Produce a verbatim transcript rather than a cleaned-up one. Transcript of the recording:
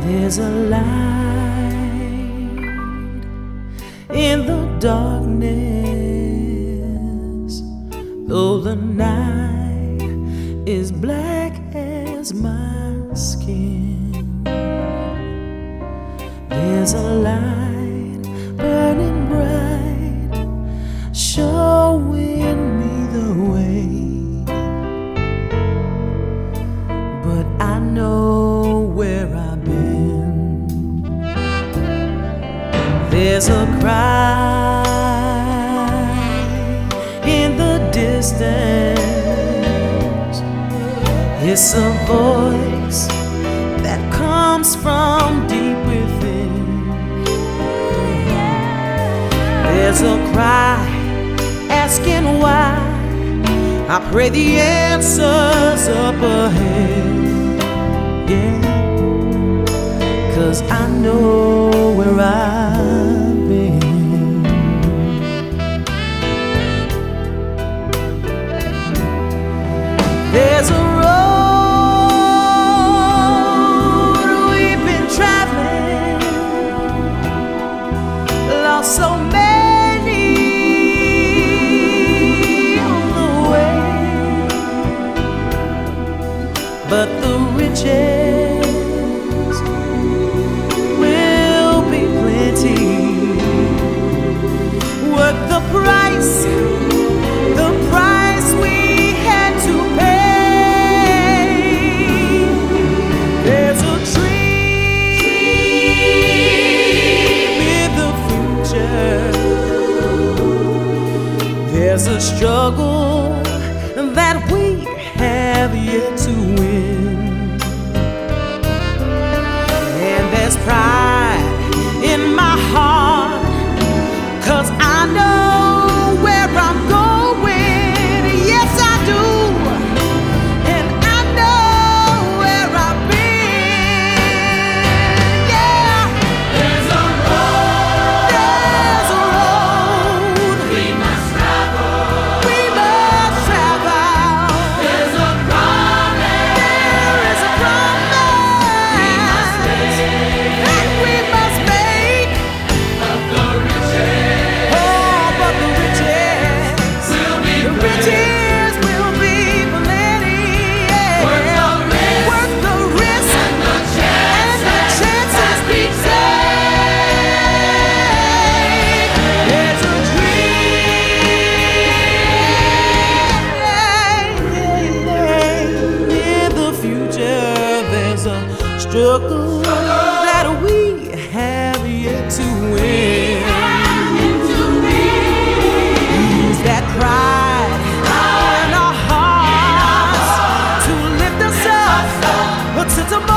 There's a light in the darkness, though the night is black as my skin. There's a light burning bright, showing me the way, but I know where I've been. There's a cry in the distance. It's a voice that comes from deep within. There's a cry asking why. I pray the answer's up ahead. Yeah, 'cause I know where I've been. There's a road we've been traveling, lost so many on the way, but the riches will be plenty. Worth the price, the price we had to pay. There's a dream in the future. There's a struggle that we have yet to win. And there's pride in my heart, 'cause I know where I'm going. Yes, I do. And I know where I've been. Yeah. There's a road, There's a road we must travel. we must travel. There's a promise There is a promise that we must make. of the riches Oh, but the riches, will be the riches will be plenty. Yeah. Worth the risk Worth the risk and the and chances the chances we we take. There's a dream in the future. There's a struggle that we have yet to win. Use that pride in our hearts to lift us up to tomorrow.